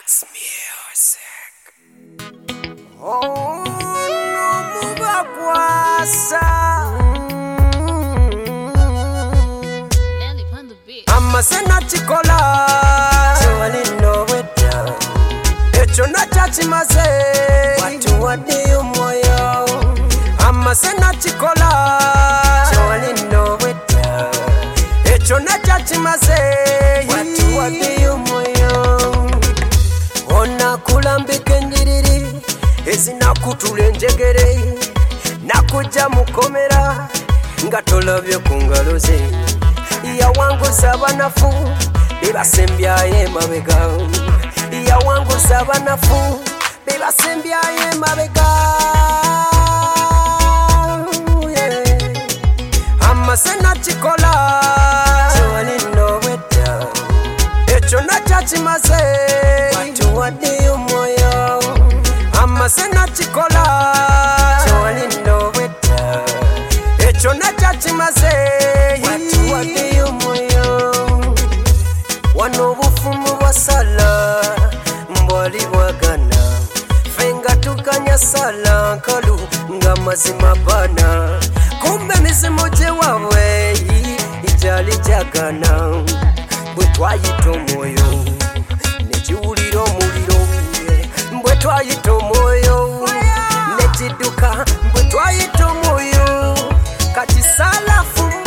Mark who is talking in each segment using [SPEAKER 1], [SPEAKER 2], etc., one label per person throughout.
[SPEAKER 1] It's music.
[SPEAKER 2] Oh, no mubakwasa. Amasena chikola chwali noweta echo na chachimaze watu wadiyo moyo. Amasena chikola chwali noweta echo na chachimaze watu wadiyo moyo. Ona kulambike njiriri ezina kutule njegere nakuja mukomera nga tolabye ku ngalo ze yawanguza abanafu bebasembyayo mabega yawanguza abanafu bebasembyayo mabega. Amasena chikola chwali noweta echo na chachimaze watu wadiyo moyo. Amasena chikola chwali noweta echo na chachimaze watu wadiyo moyo. Wano bufumu bwasala mbwali bwagana fenga tukanya sala nkalu nga mazima bana kumbe mizimu jewawe ijali jagana bwe twayita omwoyo nekiwulira omuliro bwe twayita omwoyo nekiduka bwe twayita omwoyo kati sala fumba.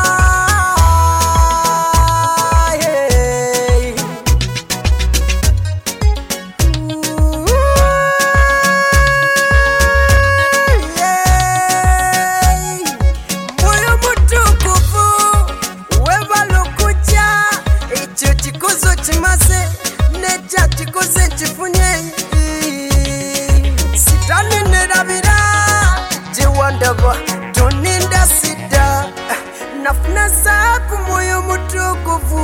[SPEAKER 2] Chikuzo chimaze necha chikuze chifunye sitani nerabira jiwandaba tuninda sida nafuna sapu moyo mutukufu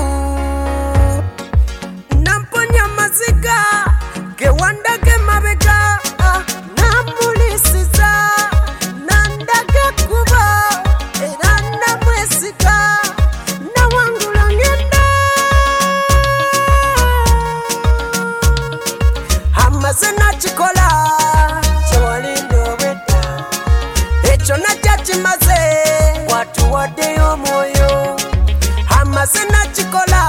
[SPEAKER 2] namponya maziga gewandage mabega namulisiza nandage kuba era namwesiga nawangula ngenda. Amasena chikola chwali noweta echo na chachimaze watu wadiyo moyo. Amasena chikola